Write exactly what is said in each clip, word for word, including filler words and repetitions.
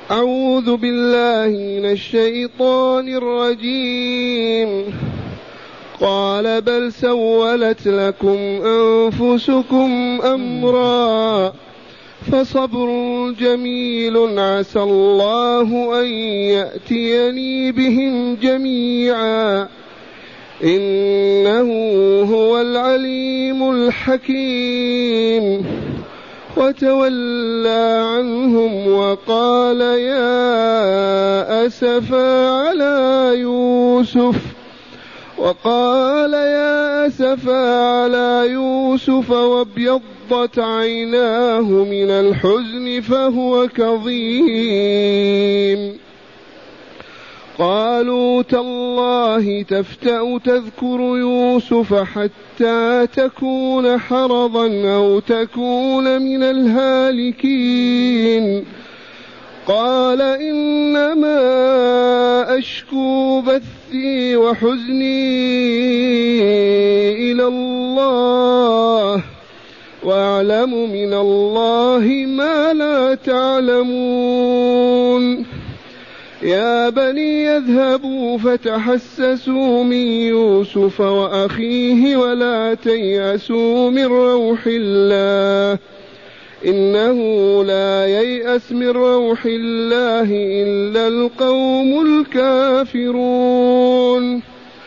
أعوذ بالله من الشيطان الرجيم. قال بل سولت لكم أنفسكم أمرا فصبر جميل عسى الله أن يأتيني بهم جميعا إنه هو العليم الحكيم. وتولى عنهم وقال يا أسفا على يوسف وقال يا أسفا على يوسف وابيضت عيناه من الحزن فهو كظيم. قالوا تالله تفتأ تذكر يوسف حتى تكون حرضا أو تكون من الهالكين. قال إنما أشكو بثي وحزني إلى الله وأعلم من الله ما لا تعلمون. يا بني يذهبوا فتحسسوا من يوسف وأخيه ولا تيأسوا من روح الله إنه لا ييأس من روح الله إلا القوم الكافرون.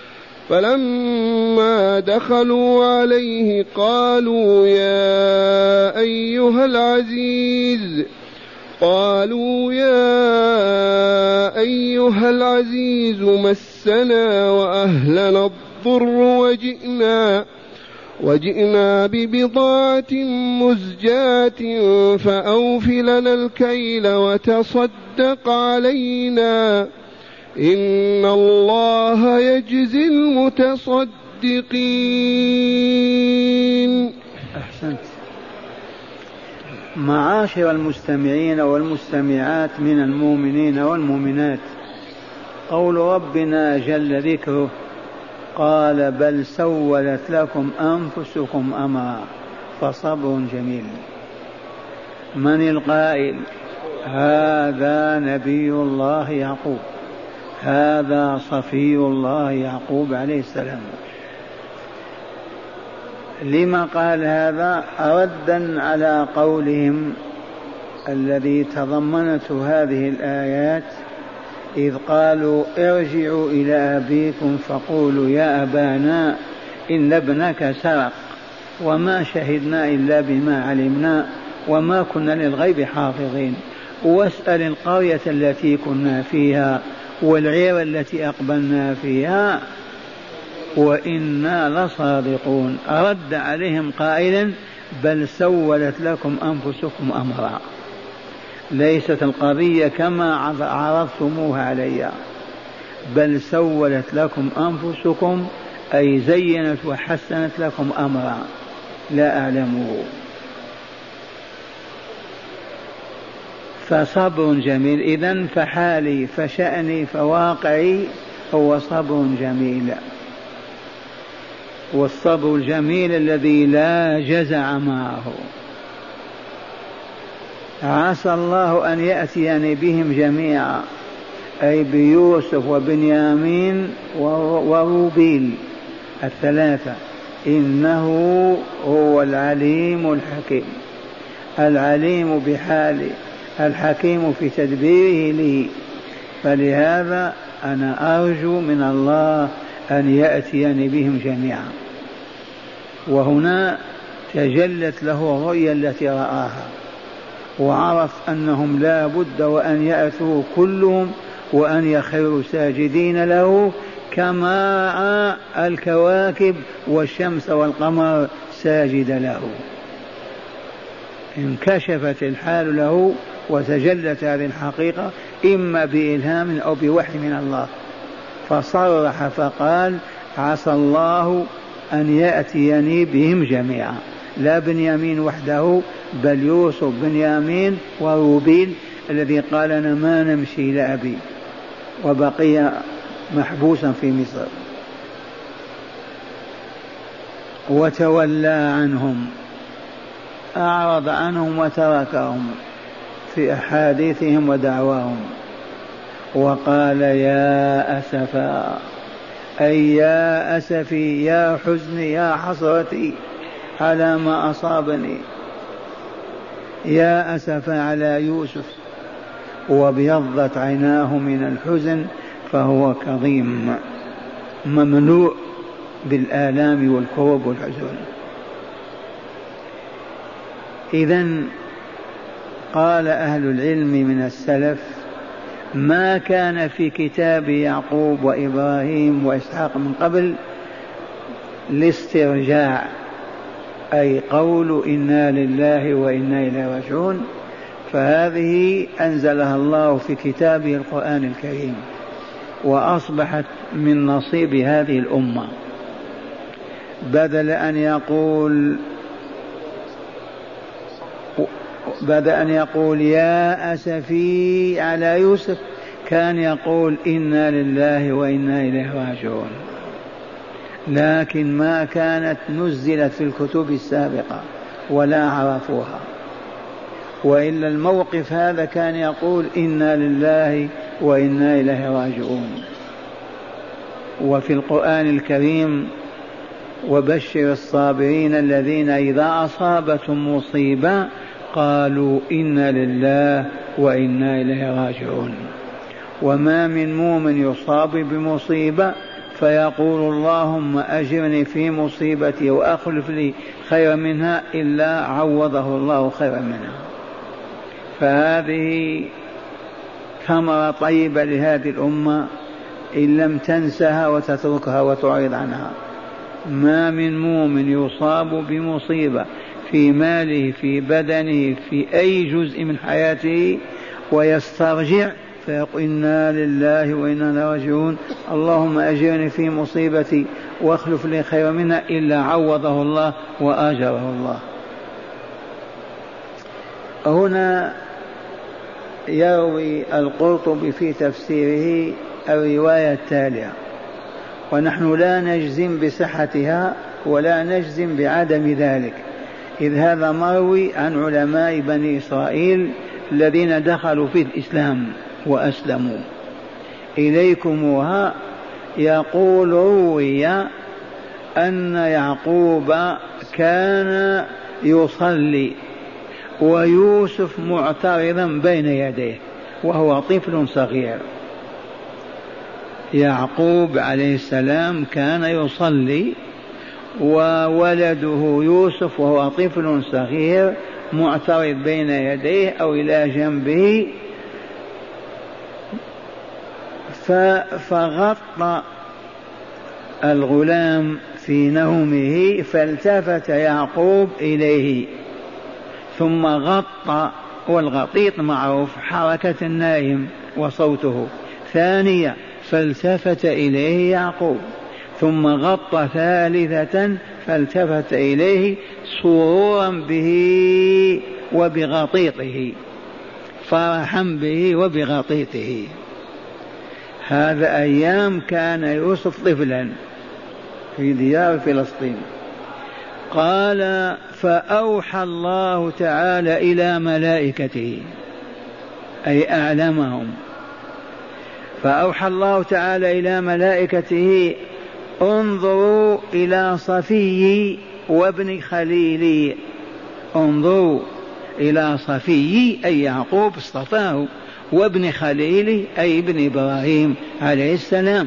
فلما دخلوا عليه قالوا يا أيها العزيز قالوا يا أيها العزيز مسنا وأهلنا الضر وجئنا وجئنا ببضاعة مزجاة فأوف لنا الكيل وتصدق علينا إن الله يجزي المتصدقين. أحسنت. معاشر المستمعين والمستمعات من المؤمنين والمؤمنات، قول ربنا جل ذكره قال بل سولت لكم أنفسكم أمرا فصبر جميل. من القائل؟ هذا نبي الله يعقوب، هذا صفي الله يعقوب عليه السلام. لما قال هذا؟ ردا على قولهم الذي تضمنته هذه الآيات إذ قالوا ارجعوا إلى أبيكم فقولوا يا أبانا إن ابنك سرق وما شهدنا إلا بما علمنا وما كنا للغيب حافظين، واسأل القرية التي كنا فيها والعير التي أقبلنا فيها وإنا لصادقون. رد عليهم قائلا بل سولت لكم أنفسكم أمرا. ليست القضية كما عرضتموها علي، بل سولت لكم أنفسكم أي زينت وحسنت لكم أمرا لا أعلمه. فصبر جميل. إذن فحالي فشأني فواقعي هو صبر جميل، والصبر الجميل الذي لا جزع معه. عسى الله أن يأتيني بهم جميعا أي بيوسف وبنيامين وروبيل الثلاثة. إنه هو العليم الحكيم، العليم بحالي الحكيم في تدبيره لي. فلهذا أنا أرجو من الله أن يأتيني بهم جميعا. وهنا تجلت له الرؤيا التي رآها وعرف أنهم لا بد وأن يأتوا كلهم وأن يخروا ساجدين له كما الكواكب والشمس والقمر ساجد له. انكشفت الحال له وتجلت هذه الحقيقة إما بإلهام أو بوحي من الله، فصرح فقال عسى الله أن يأتيني بهم جميعا، لا بنيامين وحده بل يوسف بنيامين وروبيل الذي قال أنا ما نمشي إلى أبي وبقي محبوسا في مصر. وتولى عنهم، أعرض عنهم وتركهم. في أحاديثهم ودعواهم، وقال يا أسفا، أي يا أسفي يا حزني يا حسرتي على ما أصابني، يا أسفا على يوسف، وابيضت عيناه من الحزن فهو كظيم مملوء بالآلام والكرب والحزن. إذن قال أهل العلم من السلف ما كان في كتاب يعقوب وإبراهيم وإسحاق من قبل الاسترجاع، أي قول إنا لله وإنا إليه راجعون، فهذه أنزلها الله في كتابه القرآن الكريم، وأصبحت من نصيب هذه الأمة. بدل أن يقول بدل أن يقول يا أسفي على يوسف كان يقول إنا لله وإنا إليه راجعون، لكن ما كانت نزلت في الكتب السابقة ولا عرفوها، وإلا الموقف هذا كان يقول إنا لله وإنا إليه راجعون. وفي القرآن الكريم وبشر الصابرين الذين إذا أصابتهم مصيبة قالوا إنا لله وإنا إليه راجعون. وما من مؤمن يصاب بمصيبة فيقول اللهم أجرني في مصيبتي وأخلف لي خيرا منها إلا عوضه الله خيرا منها. فهذه ثمرة طيبة لهذه الأمة إن لم تنسها وتتركها وتعرض عنها. ما من مؤمن يصاب بمصيبة في ماله في بدنه في أي جزء من حياته ويسترجع فيقول إنا لله وإنا إليه راجعون، اللهم أجرني في مصيبتي واخلف لي خيرا منها إلا عوضه الله وآجره الله. هنا يروي القرطبي في تفسيره الرواية التالية، ونحن لا نجزم بصحتها ولا نجزم بعدم ذلك، إذ هذا مروي عن علماء بني إسرائيل الذين دخلوا في الإسلام وأسلموا. إليكمها يقول روي أن يعقوب كان يصلي ويوسف معترضا بين يديه وهو طفل صغير. يعقوب عليه السلام كان يصلي وولده يوسف وهو طفل صغير معترض بين يديه أو إلى جنبه، فغطى الغلام في نومه فالتفت يعقوب إليه ثم غطى، والغطيط معروف حركة النائم وصوته. ثانية فالتفت إليه يعقوب ثم غطى ثالثة فالتفت إليه سرورا به وبغطيطه، فرحا به وبغطيطه. هذا أيام كان يوسف طفلا في ديار فلسطين. قال فأوحى الله تعالى إلى ملائكته أي أعلمهم، فأوحى الله تعالى إلى ملائكته انظروا إلى صفي وابن خليلي، انظروا إلى صفي أي يعقوب اصطفاه، وابن خليلي أي ابن إبراهيم عليه السلام.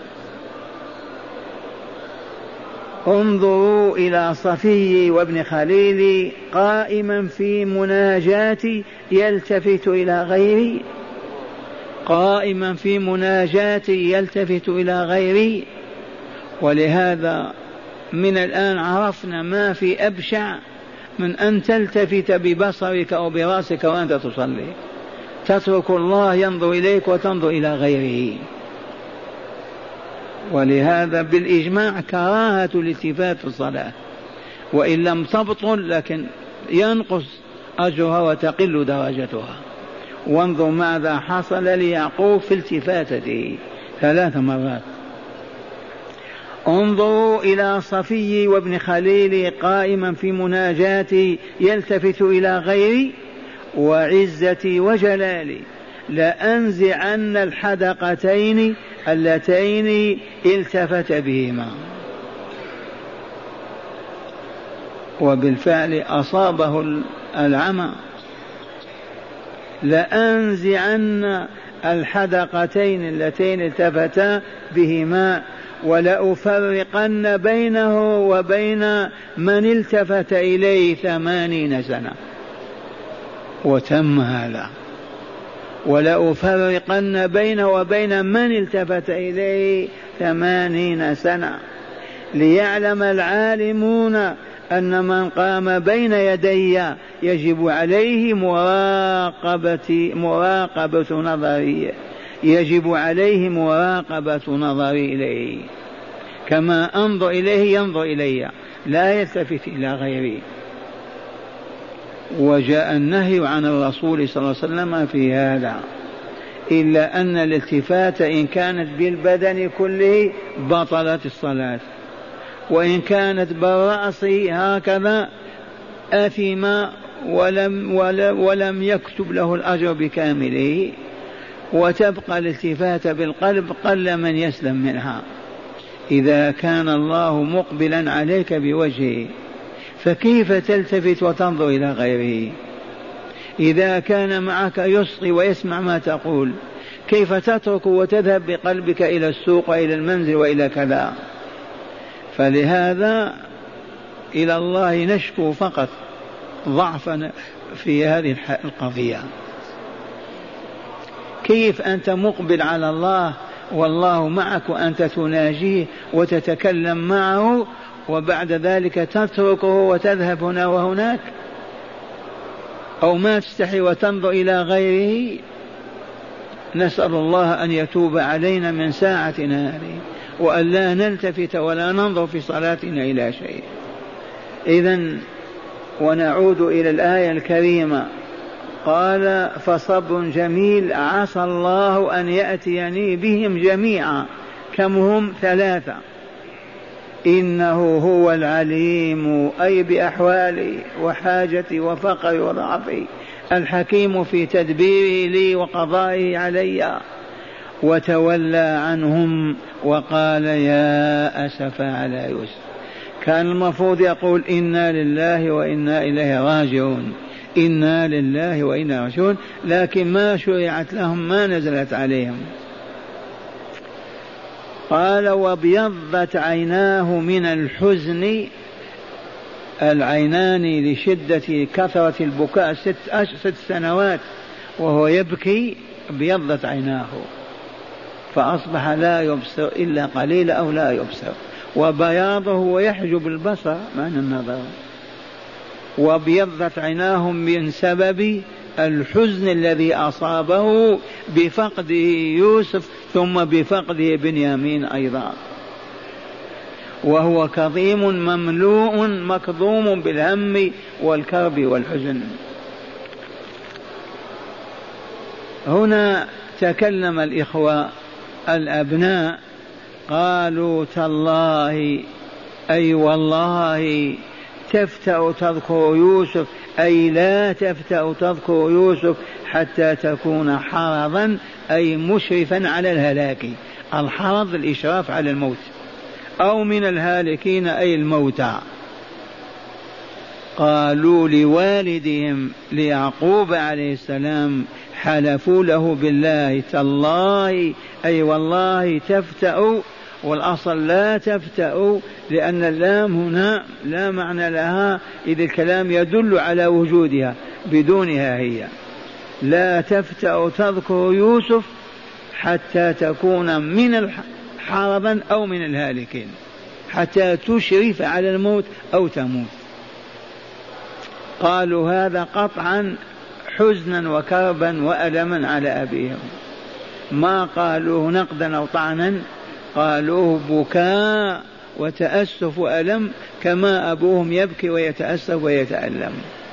انظروا إلى صفي وابن خليلي قائما في مناجاتي يلتفت إلى غيري، قائما في مناجاتي يلتفت إلى غيري. ولهذا من الآن عرفنا ما في أبشع من أن تلتفت ببصرك أو براسك وأنت تصلي، تترك الله ينظر إليك وتنظر إلى غيره. ولهذا بالإجماع كراهة الالتفات في الصلاة، وإن لم تبطل لكن ينقص أجرها وتقل درجتها. وانظر ماذا حصل ليعقوب في التفاتته ثلاث مرات. انظروا إلى صفي وابن خليلي قائما في مناجاتي يلتفت إلى غيري، وعزتي وجلالي لأنزعن الحدقتين اللتين التفت بهما. وبالفعل أصابه العمى. لأنزعن الحدقتين اللتين التفتا بهما ولأفرقن بينه وبين من التفت إليه ثمانين سنة. وتم هذا. ولأفرقن بينه وبين من التفت إليه ثمانين سنة ليعلم العالمون أن من قام بين يدي يجب عليه مراقبة مراقبة نظري يجب عليه مراقبة نظري إليه، كما أنظر إليه ينظر إلي، لا يلتفت إلى غيري. وجاء النهي عن الرسول صلى الله عليه وسلم في هذا، إلا أن الالتفات إن كانت بالبدن كله بطلت الصلاة، وإن كانت بالرأس هكذا أثم ولم, ولم, ولم يكتب له الأجر بكامله. وتبقى الالتفات بالقلب قل من يسلم منها. إذا كان الله مقبلا عليك بوجهه فكيف تلتفت وتنظر إلى غيره؟ إذا كان معك يصغي ويسمع ما تقول كيف تترك وتذهب بقلبك إلى السوق وإلى المنزل وإلى كذا؟ فلهذا إلى الله نشكو فقط ضعفنا في هذه القضية. كيف أنت مقبل على الله والله معك وأنت تناجيه وتتكلم معه وبعد ذلك تتركه وتذهب هنا وهناك؟ أو ما تستحي وتنظر إلى غيره؟ نسأل الله أن يتوب علينا من ساعتنا هذه وأن لا نلتفت ولا ننظر في صلاتنا إلى شيء. إذن ونعود إلى الآية الكريمة. قال فصبر جميل عسى الله أن يأتيني بهم جميعا. كم هم؟ ثلاثة. إنه هو العليم أي بأحوالي وحاجتي وفقري وضعفي، الحكيم في تدبيره لي وقضائه علي. وتولى عنهم وقال يا أسف على يوسف. كان المفروض يقول إنا لله وإنا إليه راجعون، إنا لله وإنا راجعون، لكن ما شرعت لهم، ما نزلت عليهم. قال وابيضت عيناه من الحزن، العينان لشدة كثرة البكاء ست, أش... ست سنوات وهو يبكي، ابيضت عيناه فأصبح لا يبصر إلا قليل أو لا يبصر. وبياضه ويحجب البصر معنى النظر. وابيضت عيناهم من سبب الحزن الذي أصابه بفقده يوسف ثم بفقده بنيامين أيضا، وهو كظيم مملوء مكظوم بالهم والكرب والحزن. هنا تكلم الإخوة الأبناء قالوا تالله أي والله تفتأ تذكر يوسف، أي لا تفتأ تذكر يوسف حتى تكون حرضا أي مشرفا على الهلاك. الحرض الإشراف على الموت، أو من الهالكين أي الموتى. قالوا لوالدهم ليعقوب عليه السلام حلفوا له بالله تالله أي والله تفتأ، والأصل لا تفتأ لأن اللام هنا لا معنى لها إذ الكلام يدل على وجودها، بدونها هي لا تفتأ تذكر يوسف حتى تكون من حرضا أو من الهالكين، حتى تشرف على الموت أو تموت. قالوا هذا قطعا حزنا وكربا وألما على أبيهم، ما قالوه نقدا أو طعنا، قالوه بكاء وتأسف وألم كما أبوهم يبكي ويتأسف ويتألم.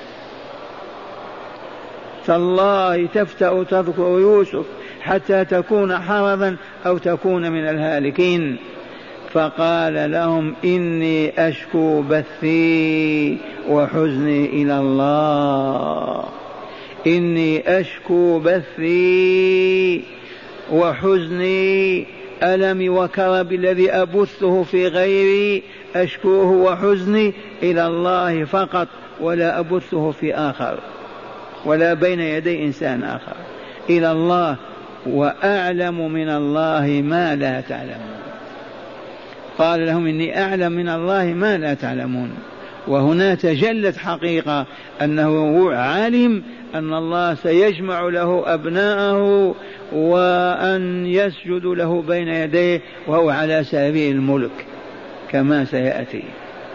تالله تفتأ تذكر يوسف حتى تكون حرضا أو تكون من الهالكين. فقال لهم إني أشكو بثي وحزني إلى الله، إني أشكو بثي وحزني، ألمي وكربي الذي أبثه في غيري أشكوه وحزني إلى الله فقط، ولا أبثه في آخر ولا بين يدي إنسان آخر، إلى الله، وأعلم من الله ما لا تعلمون. قال لهم إني أعلم من الله ما لا تعلمون. وهنا تجلت حقيقة أنه علم أن الله سيجمع له أبناءه وأن يسجد له بين يديه وهو على سبيل الملك كما سيأتي.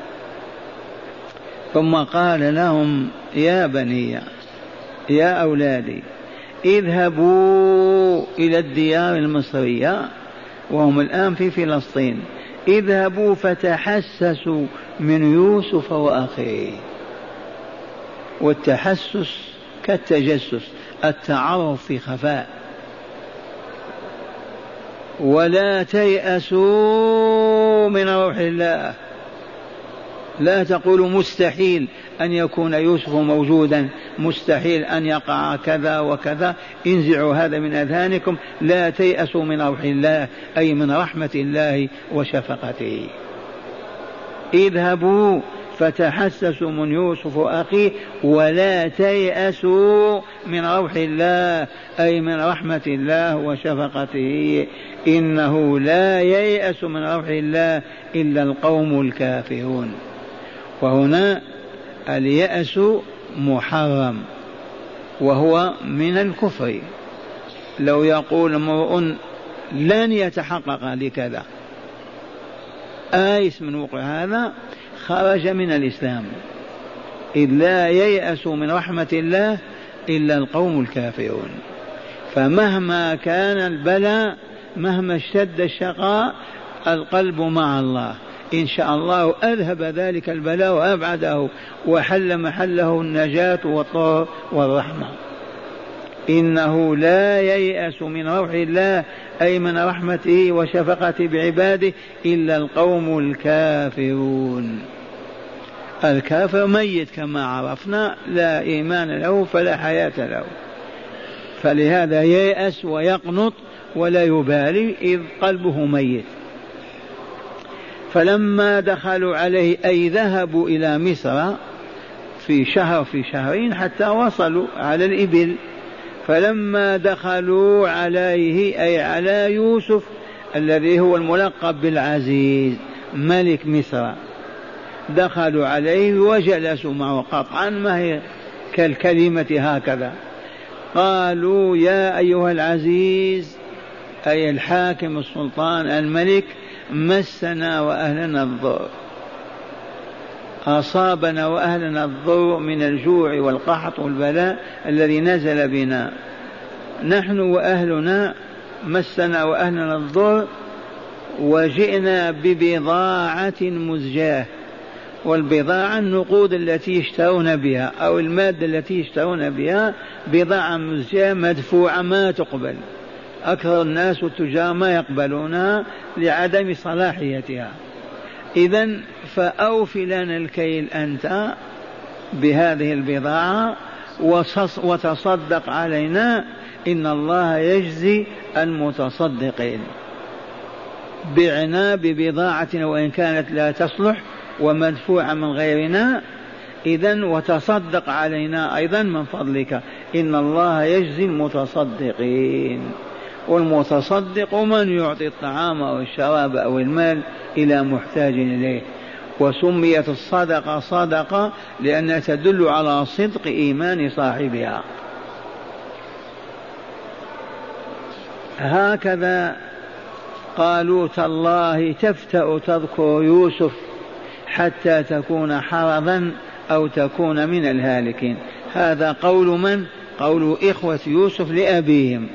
ثم قال لهم يا بني يا أولادي اذهبوا إلى الديار المصرية، وهم الآن في فلسطين، اذهبوا فتحسسوا من يوسف وأخيه. والتحسس كالتجسس، التعرف في خفاء. ولا تيأسوا من روح الله، لا تقولوا مستحيل أن يكون يوسف موجودا، مستحيل أن يقع كذا وكذا، انزعوا هذا من أذهانكم. لا تيأسوا من روح الله، أي من رحمة الله وشفقته. اذهبوا فتحسسوا من يوسف أخيه ولا تيأسوا من روح الله، أي من رحمة الله وشفقته. إنه لا ييأس من روح الله إلا القوم الكافرون. وهنا اليأس محرم وهو من الكفر. لو يقول امرؤ لن يتحقق لكذا آيس من وقوع هذا خرج من الإسلام، إذ لا ييأس من رحمة الله إلا القوم الكافرون. فمهما كان البلاء، مهما اشتد الشقاء، القلب مع الله، إن شاء الله أذهب ذلك البلاء وأبعده وحل محله النجاة والطهر والرحمة. إنه لا ييأس من روح الله، أي من رحمته وشفقته بعباده، إلا القوم الكافرون. الكافر ميت كما عرفنا، لا إيمان له فلا حياة له، فلهذا ييأس ويقنط ولا يبالي إذ قلبه ميت. فلما دخلوا عليه أي ذهبوا إلى مصر في شهر في شهرين حتى وصلوا على الإبل، فلما دخلوا عليه أي على يوسف الذي هو الملقب بالعزيز ملك مصر، دخلوا عليه وجلسوا معه قطعا، ما هي كالكلمة هكذا، قالوا يا أيها العزيز أي الحاكم السلطان الملك، مسنا وأهلنا الضر، أصابنا وأهلنا الضر من الجوع والقحط والبلاء الذي نزل بنا، نحن وأهلنا مسنا وأهلنا الضر، وجئنا ببضاعة مزجاة. والبضاعة النقود التي يشترون بها أو المادة التي يشترون بها، بضاعة مزجاة مدفوعة ما تقبل، أكثر الناس والتجار ما يقبلونها لعدم صلاحيتها. إذن فأوف لنا الكيل أنت بهذه البضاعة وتصدق علينا، إن الله يجزي المتصدقين. بعنا ببضاعتنا وإن كانت لا تصلح ومدفوعة من غيرنا، إذن وتصدق علينا أيضا من فضلك، إن الله يجزي المتصدقين. والمتصدق من يعطي الطعام أو الشراب أو المال إلى محتاج إليه. وسميت الصدقة صدقة لأنها تدل على صدق إيمان صاحبها. هكذا قالوا تالله تفتأ تذكر يوسف حتى تكون حرضا أو تكون من الهالكين. هذا قول من؟ قول إخوة يوسف لأبيهم.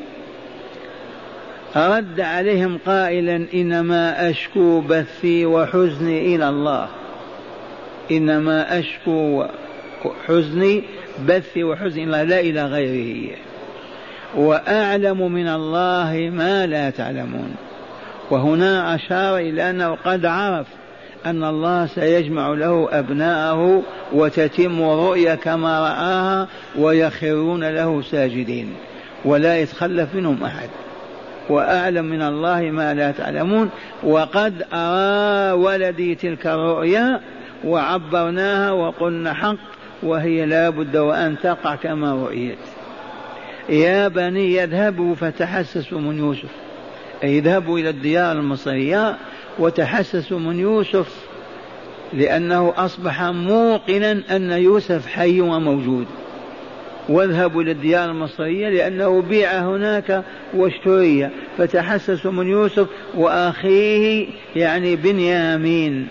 رد عليهم قائلا إنما أشكو بثي وحزني إلى الله، إنما أشكو حزني بثي وحزني إلى لا إلى غيره، وأعلم من الله ما لا تعلمون. وهنا أشار إلى أنه قد عرف أن الله سيجمع له أبناءه وتتم الرؤيا كما رآها ويخرون له ساجدين ولا يتخلف منهم أحد، وأعلم من الله ما لا تعلمون. وقد أرى ولدي تلك الرؤيا وعبرناها وقلنا حق، وهي لا بد وأن تقع كما رؤيت. يا بني يذهبوا فتحسسوا من يوسف، أي اذهبوا إلى الديار المصرية وتحسسوا من يوسف، لأنه أصبح موقنا أن يوسف حي وموجود. واذهبوا إلى الديار المصرية لأنه بيع هناك واشتري، فتحسسوا من يوسف وأخيه يعني بنيامين.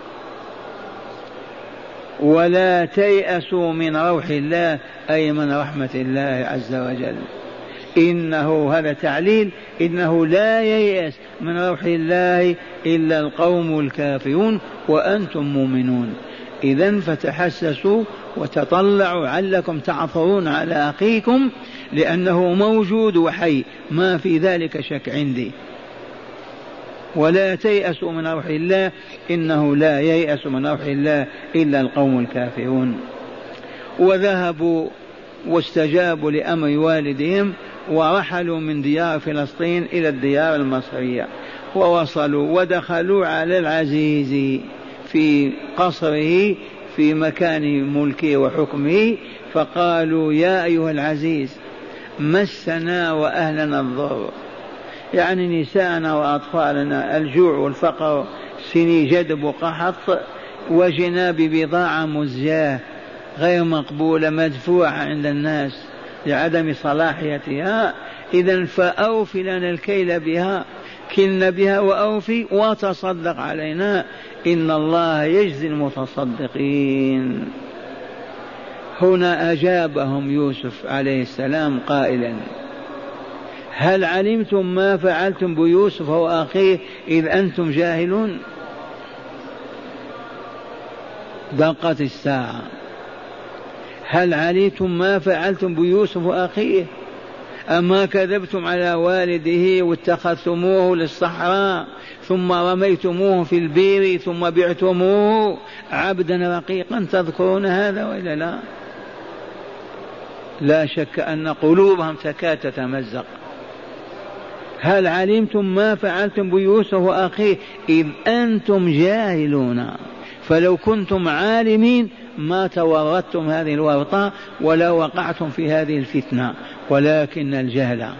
ولا تيأسوا من روح الله، أي من رحمة الله عز وجل. إنه هذا تعليل، إنه لا ييأس من روح الله إلا القوم الكافرون وأنتم مؤمنون. إذن فتحسسوا وتطلعوا علكم تعثرون على أخيكم، لأنه موجود وحي، ما في ذلك شك عندي. ولا تيأسوا من روح الله، إنه لا ييأس من روح الله إلا القوم الكافرون. وذهبوا واستجابوا لأمر والدهم ورحلوا من ديار فلسطين إلى الديار المصرية، ووصلوا ودخلوا على العزيز في قصره في مكان ملكه وحكمه، فقالوا يا أيها العزيز مسنا وأهلنا الضر، يعني نساءنا وأطفالنا الجوع والفقر، سني جدب وقحط، وجنا ببضاعة مزجاة غير مقبولة مدفوعة عند الناس لعدم صلاحيتها. إذن فأوفي لنا الكيل بها، كلنا بها وأوفي وتصدق علينا، إن الله يجزي المتصدقين. هنا أجابهم يوسف عليه السلام قائلا هل علمتم ما فعلتم بيوسف وأخيه إذ أنتم جاهلون؟ دقت الساعة. هل علمتم ما فعلتم بيوسف وأخيه؟ أما كذبتم على والده واتخذتموه للصحراء ثم رميتموه في البير ثم بعتموه عبدا رقيقا، تذكرون هذا وإلا لا؟ لا شك أن قلوبهم تكاد تتمزق. هل علمتم ما فعلتم بيوسف وأخيه إذ أنتم جاهلون؟ فلو كنتم عالمين ما تورطتم هذه الورطة ولا وقعتم في هذه الفتنة، ولكن الجهل.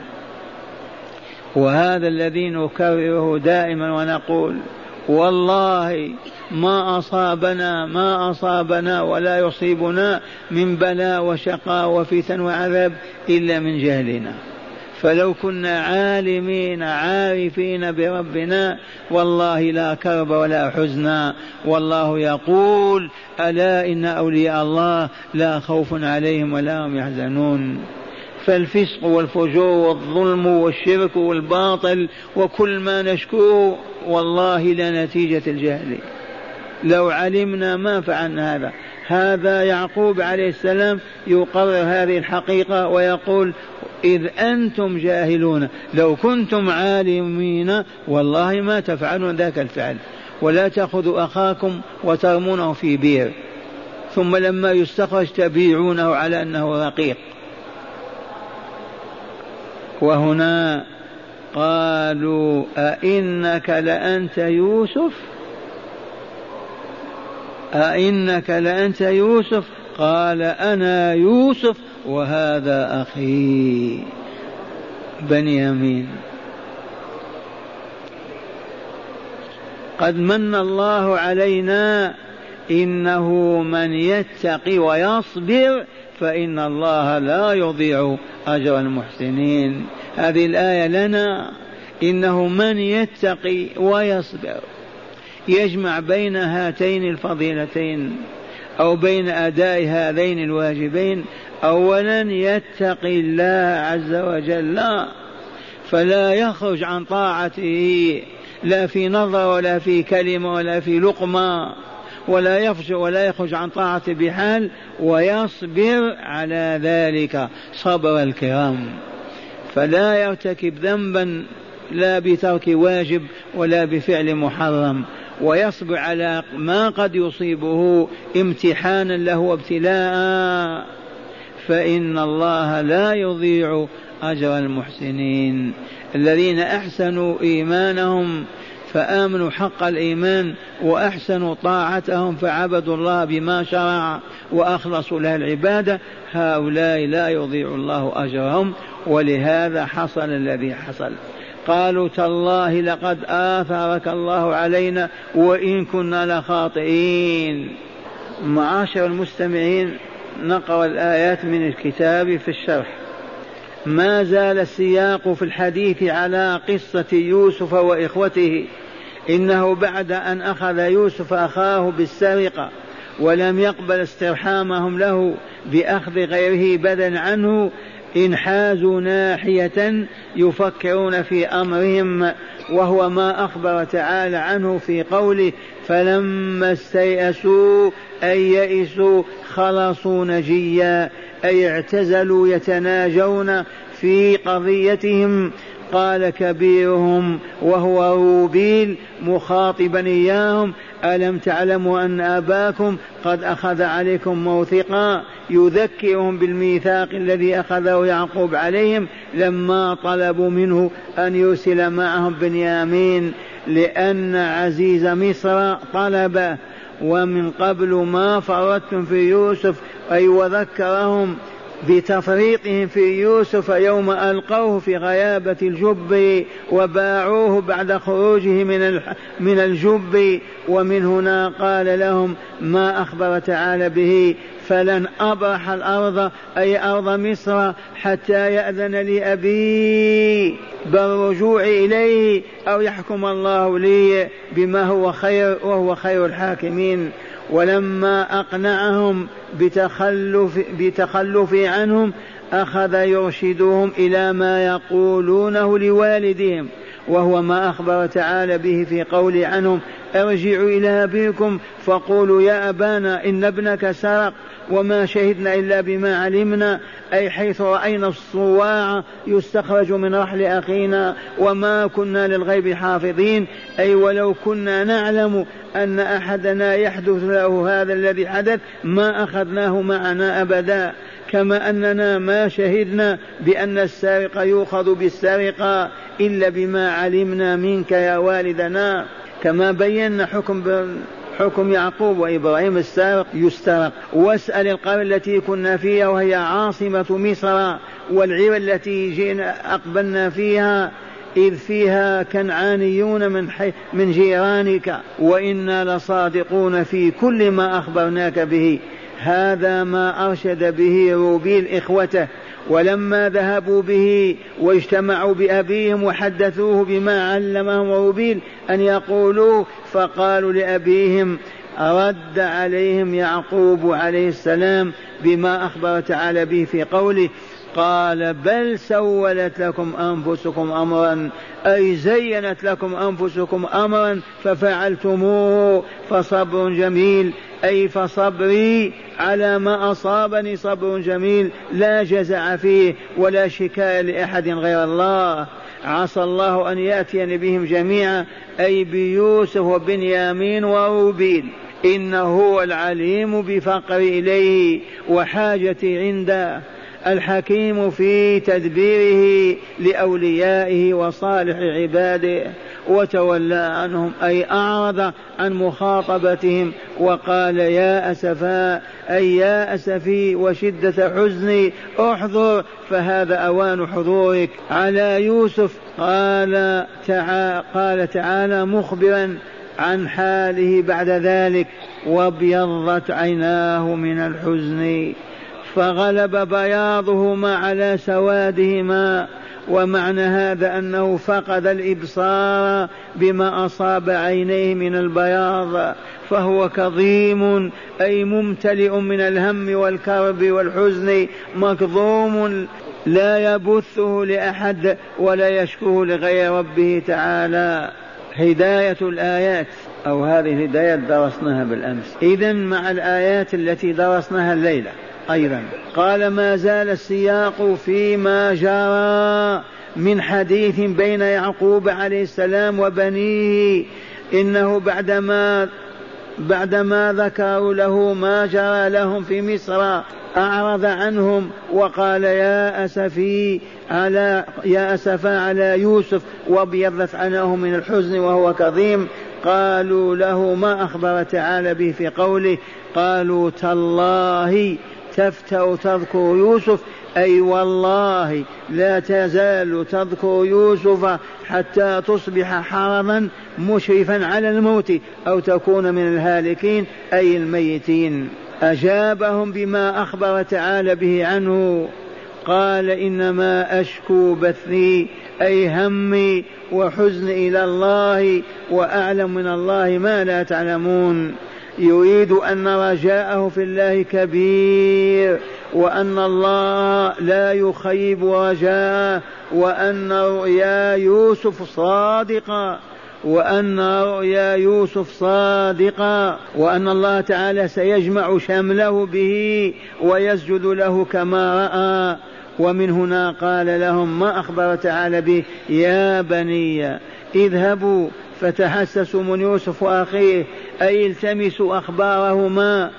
وهذا الذي نكرره دائما ونقول والله ما أصابنا ما أصابنا ولا يصيبنا من بلاء وشقاء وفتن وعذاب إلا من جهلنا. فلو كنا عالمين عارفين بربنا والله لا كرب ولا حزن. والله يقول ألا إن أولياء الله لا خوف عليهم ولا هم يحزنون. فالفسق والفجور والظلم والشرك والباطل وكل ما نشكوه والله لنتيجة الجهل. لو علمنا ما فعلنا هذا. هذا يعقوب عليه السلام يقرر هذه الحقيقة ويقول إذ أنتم جاهلون، لو كنتم عالمين والله ما تفعلون ذاك الفعل، ولا تأخذوا أخاكم وترمونه في بير ثم لما يستخرج تبيعونه على أنه رقيق. وهنا قالوا أئنك لأنت يوسف أئنك لأنت يوسف قال أنا يوسف وهذا أخي بنيامين. قد من الله علينا إنه من يتقي ويصبر فإن الله لا يضيع أجر المحسنين. هذه الآية لنا، إنه من يتقي ويصبر يجمع بين هاتين الفضيلتين أو بين أداء هذين الواجبين. أولا يتقي الله عز وجل فلا يخرج عن طاعته لا في نظر ولا في كلمة ولا في لقمة، ولا يفجر ولا يخرج عن طاعته بحال، ويصبر على ذلك صبر الكرام، فلا يرتكب ذنبا لا بترك واجب ولا بفعل محرم، ويصبر على ما قد يصيبه امتحانا له وابتلاء، فإن الله لا يضيع أجر المحسنين. الذين أحسنوا إيمانهم فآمنوا حق الإيمان وأحسنوا طاعتهم فعبدوا الله بما شرع وأخلصوا له العبادة، هؤلاء لا يضيع الله أجرهم. ولهذا حصل الذي حصل. قالوا تالله لقد آثرك الله علينا وإن كنا لخاطئين. معاشر المستمعين، نقرأ الآيات من الكتاب في الشرح. ما زال السياق في الحديث على قصة يوسف وإخوته. إنه بعد أن أخذ يوسف أخاه بالسرقة ولم يقبل استرحامهم له بأخذ غيره بدلا عنه، انحازوا ناحية يفكرون في أمرهم، وهو ما أخبر تعالى عنه في قوله فلما استيئسوا أي يئسوا خلصوا نجيا، أي اعتزلوا يتناجون في قضيتهم. قال كبيرهم وهو روبيل مخاطبا إياهم ألم تعلموا أن أباكم قد أخذ عليكم موثقا، يذكرهم بالميثاق الذي أخذه يعقوب عليهم لما طلبوا منه أن يرسل معهم بنيامين، لأن عزيز مصر طلبه ومن قبل ما فرطتم في يوسف، أي وذكرهم بتفريطهم في يوسف يوم ألقوه في غيابة الجب وباعوه بعد خروجه من من الجب. ومن هنا قال لهم ما أخبر تعالى به فلن أبرح الأرض أي أرض مصر حتى يأذن لي أبي بالرجوع إليه أو يحكم الله لي بما هو خير وهو خير الحاكمين. ولما أقنعهم بتخلف, بتخلف عنهم أخذ يرشدهم إلى ما يقولونه لوالدهم، وهو ما أخبر تعالى به في قول عنهم ارجعوا إلى أبيكم فقولوا يا أبانا إن ابنك سرق وما شهدنا إلا بما علمنا، أي حيث رأينا الصواع يستخرج من رحل أخينا وما كنا للغيب حافظين، أي ولو كنا نعلم أن أحدنا يحدث له هذا الذي حدث ما أخذناه معنا أبدا، كما أننا ما شهدنا بأن السارق يؤخذ بالسرقة إلا بما علمنا منك يا والدنا، كما بينا حكم حكم يعقوب وإبراهيم السارق يسترق. واسأل القرية التي كنا فيها وهي عاصمة مصر والعير التي جئنا أقبلنا فيها إذ فيها كنعانيون من, من جيرانك وإنا لصادقون في كل ما أخبرناك به. هذا ما أرشد به روبيل إخوته. ولما ذهبوا به واجتمعوا بأبيهم وحدثوه بما علمهم روبيل أن يقولوا، فقالوا لأبيهم رد عليهم يعقوب عليه السلام بما أخبر تعالى به في قوله قال بل سولت لكم أنفسكم أمرا، أي زينت لكم أنفسكم أمرا ففعلتموه فصبر جميل، أي فصبري على ما أصابني صبر جميل لا جزع فيه ولا شكاية لأحد غير الله. عسى الله أن يأتيني بهم جميعا، أي بيوسف وبنيامين وروبيل، إنه هو العليم بفقري إليه وحاجتي عنده، الحكيم في تدبيره لأوليائه وصالح عباده. وتولى عنهم أي أعرض عن مخاطبتهم وقال يا أسفا، أي يا أسفي وشدة حزني احضر، فهذا أوان حضورك على يوسف. قال تعالى, قال تعالى مخبرا عن حاله بعد ذلك وابيضت عيناه من الحزن فغلب بياضهما على سوادهما. ومعنى هذا أنه فقد الإبصار بما أصاب عينيه من البياض، فهو كظيم أي ممتلئ من الهم والكرب والحزن، مكظوم لا يبثه لأحد ولا يشكوه لغير ربه تعالى. هداية الآيات أو هذه الهداية درسناها بالأمس، إذن مع الآيات التي درسناها الليلة أيضا. قال ما زال السياق فيما جرى من حديث بين يعقوب عليه السلام وبنيه إنه بعدما بعدما ذكروا له ما جرى لهم في مصر أعرض عنهم وقال يا أسفي على يا أسفا على يوسف وابيضت عيناه من الحزن وهو كظيم. قالوا له ما أخبر تعالى به في قوله قالوا تالله تفتأ تذكر يوسف، أي والله لا تزال تذكر يوسف حتى تصبح حرما مشرفا على الموت أو تكون من الهالكين أي الميتين. أجابهم بما أخبر تعالى به عنه قال إنما أشكو بثي أي همي وحزني إلى الله وأعلم من الله ما لا تعلمون. يريد أن رجاءه في الله كبير وأن الله لا يخيب رجاءه وأن رؤيا يوسف صادقة وأن رؤيا يوسف صادقة وأن الله تعالى سيجمع شمله به ويسجد له كما رأى. ومن هنا قال لهم ما أخبر تعالى به يا بني اذهبوا فتحسسوا من يوسف وأخيه أي التمسوا أخبارهما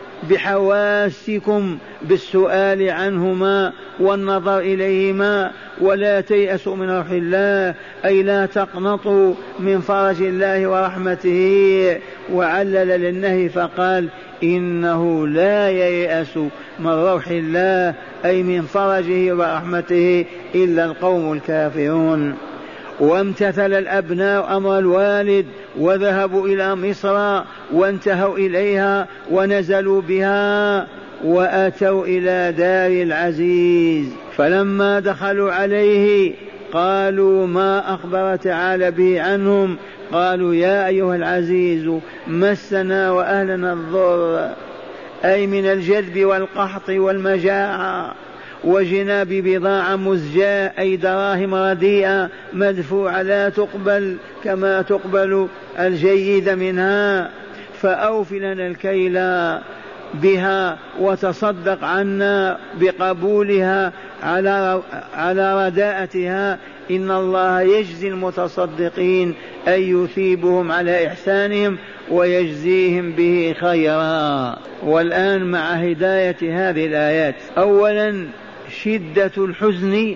بحواسكم بالسؤال عنهما والنظر إليهما ولا تيأسوا من روح الله أي لا تقنطوا من فرج الله ورحمته. وعلل للنهي فقال إنه لا ييأس من روح الله أي من فرجه ورحمته إلا القوم الكافرون. وامتثل الأبناء أمر الوالد وذهبوا إلى مصر وانتهوا إليها ونزلوا بها وأتوا إلى دار العزيز. فلما دخلوا عليه قالوا ما أخبر تعالى به عنهم قالوا يا أيها العزيز مسنا وأهلنا الضر أي من الجذب والقحط والمجاعة وجناب بضاعة مزجاة أي دراهم رديئة مدفوعة لا تقبل كما تقبل الجيد منها، فأوف لنا الكيل بها وتصدق عنا بقبولها على على رداءتها إن الله يجزي المتصدقين أي يثيبهم على إحسانهم ويجزيهم به خيرا. والآن مع هداية هذه الآيات، أولا شدة الحزن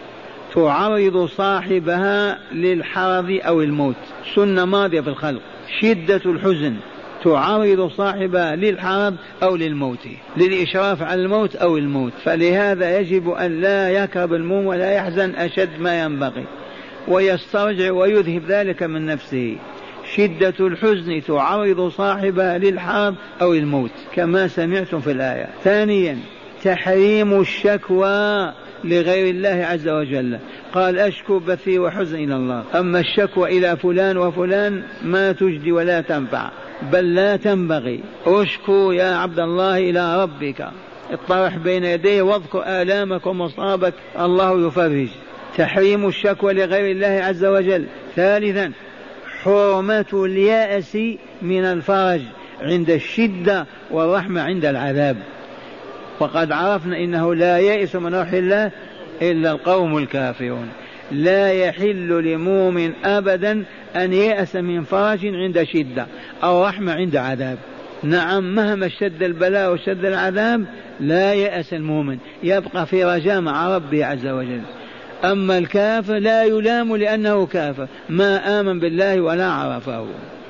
تعرض صاحبها للحرض أو الموت، سنة ماضية في الخلق. شدة الحزن تعرض صاحبها للحرض أو للموت، للإشراف على الموت أو الموت. فلهذا يجب أن لا يكرب المؤمن ولا يحزن أشد ما ينبغي ويسترجع ويذهب ذلك من نفسه. شدة الحزن تعرض صاحبها للحرب أو الموت كما سمعتم في الآية. ثانيا تحريم الشكوى لغير الله عز وجل، قال أشكو بثي وحزن إلى الله. أما الشكوى إلى فلان وفلان ما تجدي ولا تنفع بل لا تنبغي. أشكو يا عبد الله إلى ربك، اطرح بين يديه واذكر آلامك ومصابك الله يفرج. تحريم الشكوى لغير الله عز وجل. ثالثا حرمة اليأس من الفرج عند الشدة والرحمة عند العذاب. وقد عرفنا إنه لا يأس من روح الله إلا القوم الكافرون. لا يحل لمؤمن أبدا أن يأس من فرج عند شدة أو رحمة عند عذاب. نعم مهما اشتد البلاء واشتد العذاب لا يأس المؤمن، يبقى في رجاء مع ربه عز وجل. أما الكافر لا يلام لأنه كافر ما آمن بالله ولا عرفه.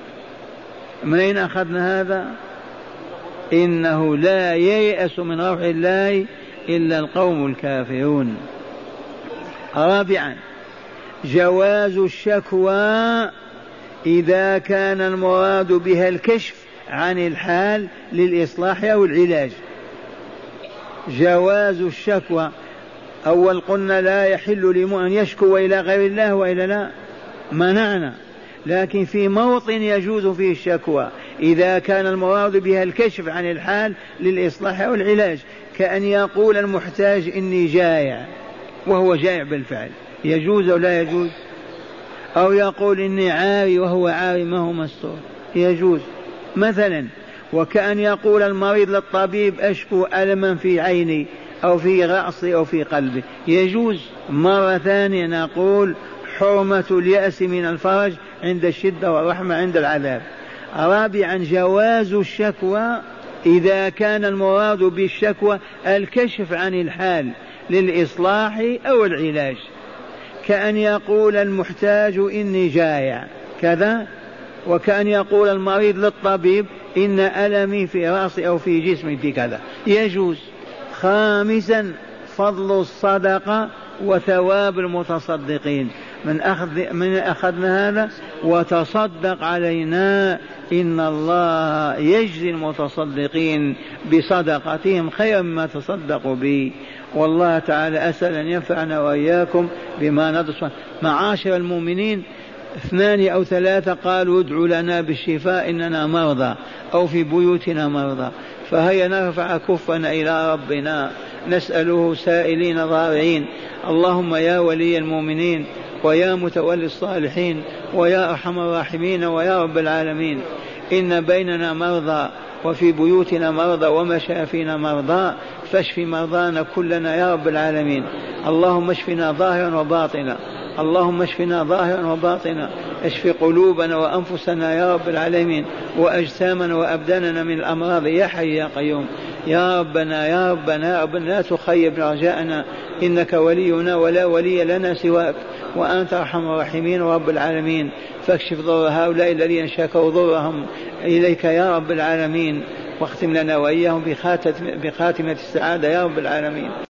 من أين أخذنا هذا؟ إنه لا ييأس من روح الله إلا القوم الكافرون. رابعا جواز الشكوى إذا كان المراد بها الكشف عن الحال للإصلاح أو العلاج. جواز الشكوى، أول قلنا لا يحل لمؤمن أن يشكو إلى غير الله وإلى لا منعنا، لكن في موطن يجوز فيه الشكوى إذا كان المراد بها الكشف عن الحال للإصلاح أو العلاج، كأن يقول المحتاج إني جائع وهو جائع بالفعل، يجوز أو لا يجوز؟ أو يقول إني عاري وهو عاري ما هو مستور، يجوز مثلا. وكأن يقول المريض للطبيب أشكو ألما في عيني أو في رأسي أو في قلبي، يجوز. مرة ثانية نقول حرمة اليأس من الفرج عند الشدة والرحمة عند العذاب. رابعا جواز الشكوى إذا كان المراد بالشكوى الكشف عن الحال للإصلاح أو العلاج، كأن يقول المحتاج إني جائع كذا، وكأن يقول المريض للطبيب إن ألمي في رأسي أو في جسمي في كذا، يجوز. خامسا فضل الصدقة وثواب المتصدقين. من أخذ من أخذنا هذا وتصدق علينا إن الله يجزي المتصدقين بصدقتهم خيرا مما تصدقوا به. والله تعالى أسأل أن ينفعنا وإياكم بما ندرس. معاشر المؤمنين، اثنان أو ثلاثة قالوا ادعوا لنا بالشفاء إننا مرضى أو في بيوتنا مرضى، فهيا نرفع كفنا إلى ربنا نسأله سائلين ضارعين. اللهم يا ولي المؤمنين ويا متولي الصالحين ويا أرحم الراحمين ويا رب العالمين، إن بيننا مرضى وفي بيوتنا مرضى ومشافينا مرضى، فاشف مرضانا كلنا يا رب العالمين. اللهم اشفنا ظاهرا وباطنا، اللهم اشفنا ظاهرا وباطنا، اشف قلوبنا وأنفسنا يا رب العالمين، وأجسامنا وأبداننا من الأمراض يا حي يا قيوم. يا ربنا يا ربنا يا ربنا لا تخيب رجاءنا، إنك ولينا ولا ولي لنا سواك، وأنت أرحم الراحمين ورب العالمين. فاكشف ضر هؤلاء الذين شكوا ضرهم إليك يا رب العالمين، واختم لنا وإياهم بخاتمة السعادة يا رب العالمين.